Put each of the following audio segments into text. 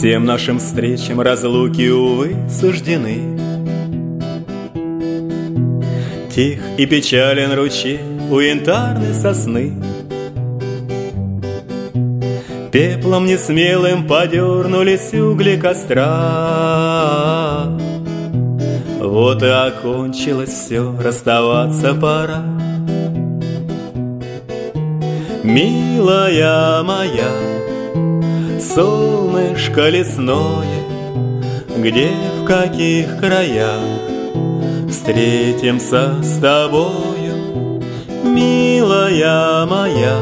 Всем нашим встречам разлуки, увы, суждены. Тих и печален ручей у янтарной сосны. Пеплом несмелым подернулись угли костра. Вот и окончилось все, расставаться пора. Милая моя, солнышко лесное, где, в каких краях встретимся с тобою? Милая моя,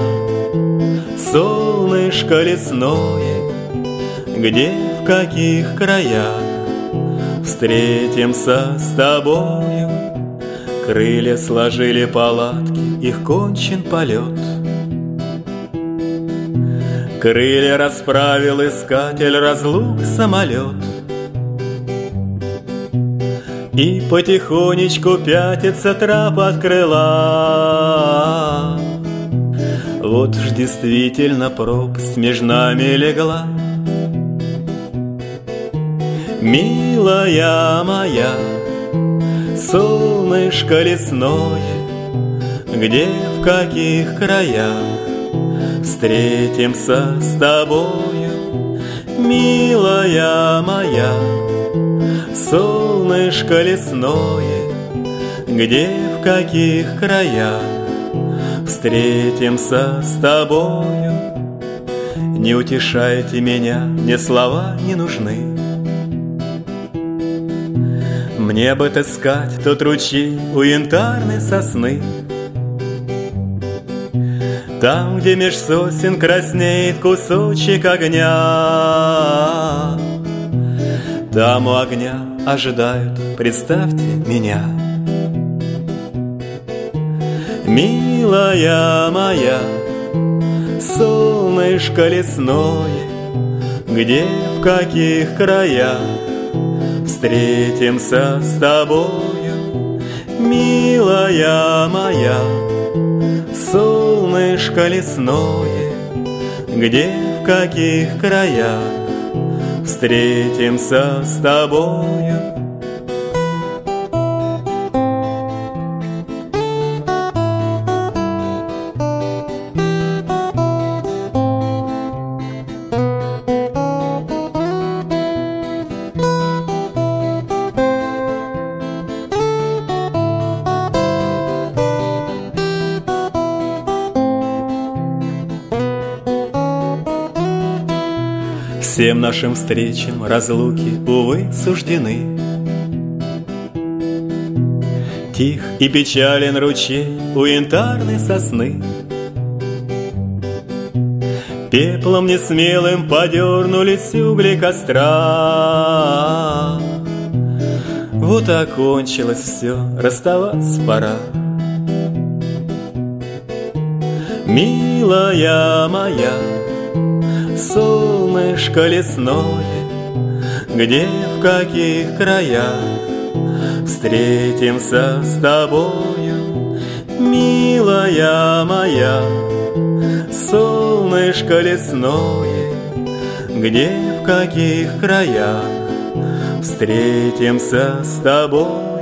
солнышко лесное, где, в каких краях встретимся с тобою? Крылья сложили палатки, их кончен полет. Крылья расправил искатель разлук самолет. И потихонечку пятится трап от крыла. Вот ж действительно пропасть между нами легла. Милая моя, солнышко лесное, где, в каких краях встретимся с тобою? Милая моя, солнышко лесное, где, в каких краях встретимся с тобою? Не утешайте меня, мне слова не нужны. Мне бы отыскать тот ручей у янтарной сосны, там, где меж сосен краснеет кусочек огня. Там у огня ожидают, представьте, меня. Милая моя, солнышко лесное, где, в каких краях встретимся с тобою? Милая моя, солнышко лесное, где, в каких краях встретимся с тобою? Всем нашим встречам разлуки, увы, суждены. Тих и печален ручей у янтарной сосны. Пеплом несмелым подернулись угли костра. Вот и окончилось все, расставаться пора. Милая моя, солнышко лесное, где, в каких краях встретимся с тобою? Милая моя, солнышко лесное, где, в каких краях встретимся с тобою?